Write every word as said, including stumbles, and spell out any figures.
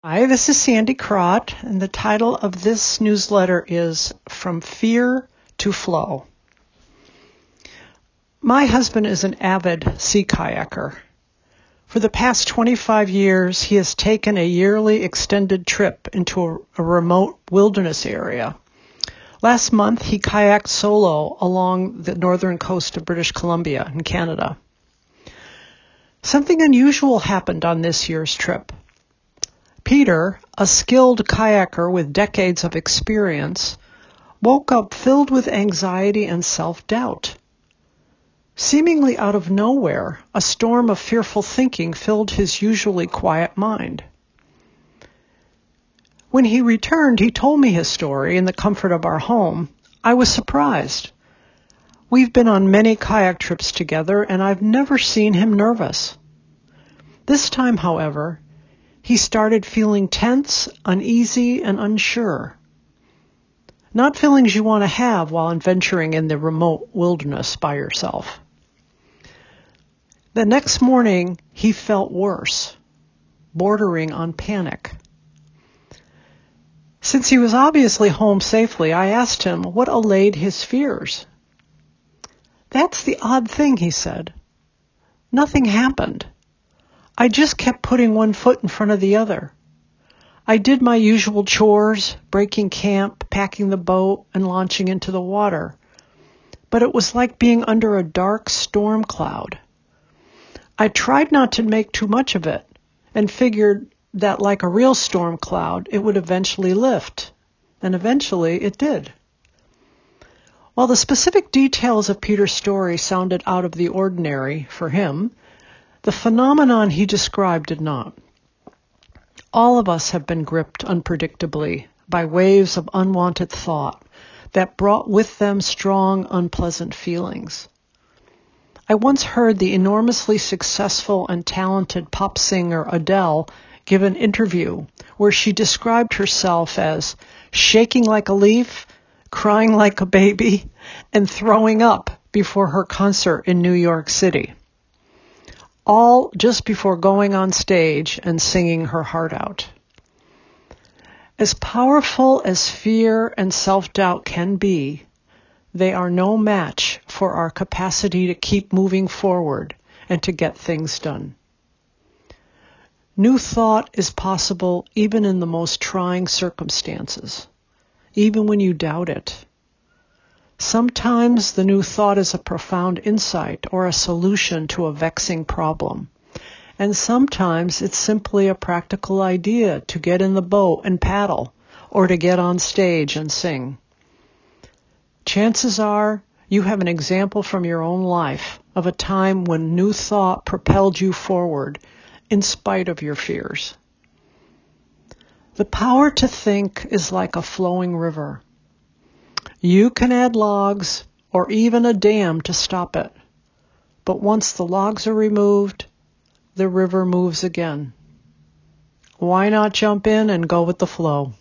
Hi, this is Sandy Crott, and the title of this newsletter is From Fear to Flow. My husband is an avid sea kayaker. For the past twenty-five years, he has taken a yearly extended trip into a, a remote wilderness area. Last month, he kayaked solo along the northern coast of British Columbia in Canada. Something unusual happened on this year's trip. Peter, a skilled kayaker with decades of experience, woke up filled with anxiety and self-doubt. Seemingly out of nowhere, a storm of fearful thinking filled his usually quiet mind. When he returned, he told me his story in the comfort of our home. I was surprised. We've been on many kayak trips together, and I've never seen him nervous. This time, however, he started feeling tense, uneasy, and unsure. Not feelings you want to have while adventuring in the remote wilderness by yourself. The next morning, he felt worse, bordering on panic. Since he was obviously home safely, I asked him what allayed his fears. "That's the odd thing," he said. "Nothing happened. I just kept putting one foot in front of the other. I did my usual chores, breaking camp, packing the boat, and launching into the water. But it was like being under a dark storm cloud. I tried not to make too much of it and figured that like a real storm cloud, it would eventually lift. And eventually it did." While the specific details of Peter's story sounded out of the ordinary for him, the phenomenon he described did not. All of us have been gripped unpredictably by waves of unwanted thought that brought with them strong, unpleasant feelings. I once heard the enormously successful and talented pop singer Adele give an interview where she described herself as shaking like a leaf, crying like a baby, and throwing up before her concert in New York City. All just before going on stage and singing her heart out. As powerful as fear and self-doubt can be, they are no match for our capacity to keep moving forward and to get things done. New thought is possible even in the most trying circumstances, even when you doubt it. Sometimes the new thought is a profound insight or a solution to a vexing problem. And sometimes it's simply a practical idea to get in the boat and paddle or to get on stage and sing. Chances are you have an example from your own life of a time when new thought propelled you forward in spite of your fears. The power to think is like a flowing river. You can add logs or even a dam to stop it. But once the logs are removed, the river moves again. Why not jump in and go with the flow?